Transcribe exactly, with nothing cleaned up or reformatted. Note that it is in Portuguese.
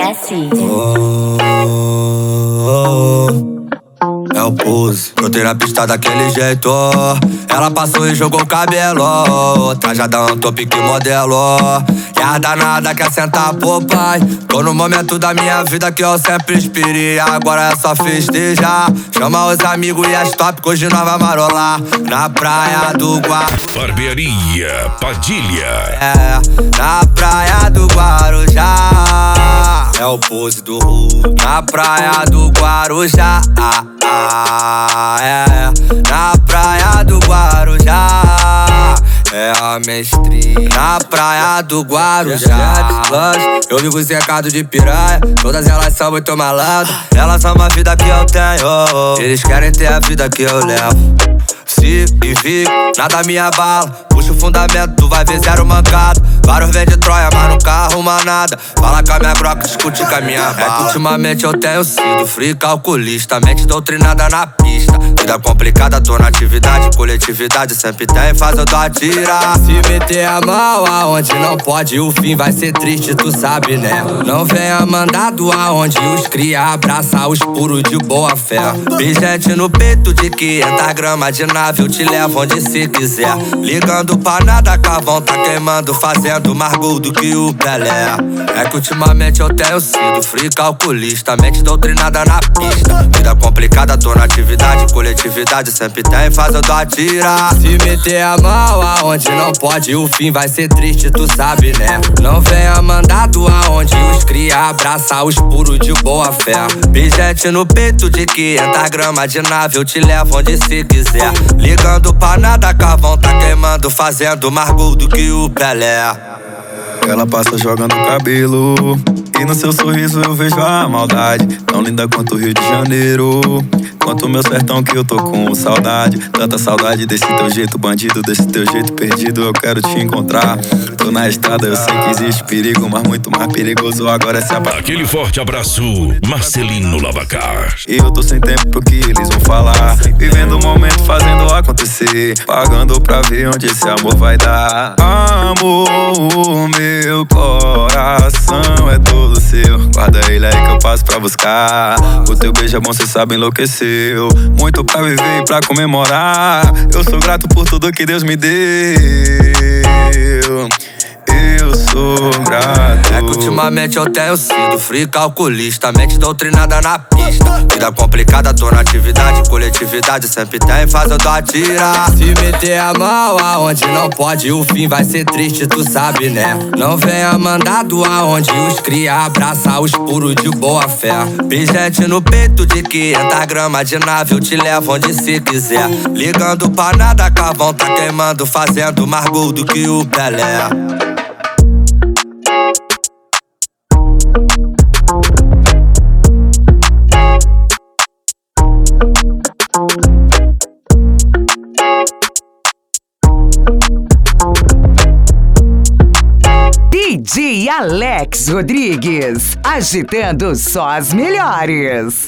Classy. Oh, oh, oh. É o pose, brotei na pista daquele jeito. Ela passou e jogou o cabelo, trajadão, tô pique modelo. E a danada quer sentar pro pai. Tô no momento da minha vida que eu sempre inspirei. Agora é só festejar. Chama os amigos e as top, que hoje nós vai marolar na praia do Guarujá. Barbearia Padilha. É, na praia do Guarujá. É o pose do Ru. Na praia do Guarujá. Ah, ah, é, na praia do Guarujá. É a mestria. Na praia do Guarujá. Eu vivo cercado de piranha. Todas elas são muito malandras. Elas são uma vida que eu tenho. Eles querem ter a vida que eu levo. Se e fico, nada me abala. Puxa o fundamento, tu vai ver zero mancada. Vários vem de Troia, mas nunca arruma nada. Fala com a minha broca, discute com a minha bala. É que ultimamente eu tenho sido free calculista, mente doutrinada na pista. Vida complicada, tô na atividade. Coletividade sempre tem, faz eu dar atirar. Se meter a mão aonde não pode, o fim vai ser triste, tu sabe, né? Não venha mandado aonde os cria abraçar os puros de boa fé. Pingente no peito de quinhentas gramas de nave, eu te levo onde cê quiser. Ligando pra nada, carvão tá queimando, fazendo mais gol do que o Pelé. É que ultimamente eu tenho sido free calculista, mente doutrinada na pista. Vida complicada, tô na atividade. Coletividade sempre tem, faz eu dar atirar. Se meter a mão aonde não pode, o fim vai ser triste, tu sabe, né? Não venha mandado aonde os cria abraçar os puros de boa fé. Pingente no peito de quinhentas gramas de nave, eu te levo onde cê quiser. Ligando pra nada, carvão tá queimando, fazendo mais gol do que o Pelé. Ela passa jogando cabelo e no seu sorriso eu vejo a maldade. Tão linda quanto o Rio de Janeiro, quanto o meu sertão que eu tô com saudade. Tanta saudade desse teu jeito bandido, desse teu jeito perdido, eu quero te encontrar. Tô na estrada, eu sei que existe perigo, mas muito mais perigoso agora é se apaixonar. Aquele forte abraço, Marcelino Lavacar. E eu tô sem tempo pro que eles vão falar, vivendo o momento, fazendo acontecer, pagando pra ver onde esse amor vai dar. Amor, o meu coração é todo seu, guarda ele aí que eu passo pra buscar. O teu beijo é bom, cê sabe, enlouqueceu. Muito pra viver e pra comemorar. Eu sou grato por tudo que Deus me deu. Eu sou grato. É que ultimamente eu tenho sido free calculista, mente doutrinada na pista. Vida complicada, tô na atividade. Coletividade sempre tem, faz eu dar atirar. Se meter a mão aonde não pode, o fim vai ser triste, tu sabe, né? Não venha mandado aonde os cria abraçar os puros de boa fé. Pingente no peito de quinhentas gramas de nave, eu te levo onde cê quiser. Ligando pra nada, carvão tá queimando, fazendo mais gol do que o Pelé. D J Alex Rodrigues, agitando só as melhores.